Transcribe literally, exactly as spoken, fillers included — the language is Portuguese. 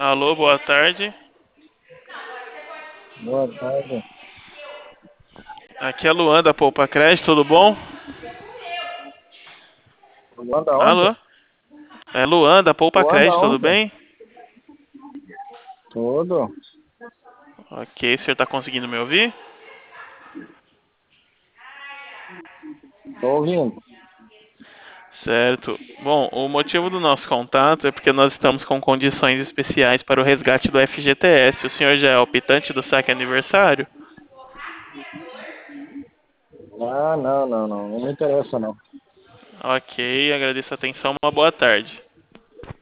Alô, boa tarde. Boa tarde. Aqui é Luan da Poupa Crédito, tudo bom? Luan da onde? Alô? É Luan da Poupa Luan da Crédito, tudo onde? bem? Tudo. Ok, o senhor está conseguindo me ouvir? Tô ouvindo. Certo. Bom, o motivo do nosso contato é porque nós estamos com condições especiais para o resgate do F G T S. O senhor já é optante do saque aniversário? Ah, não, não, não. Não me interessa, não. Ok, agradeço a atenção, uma boa tarde.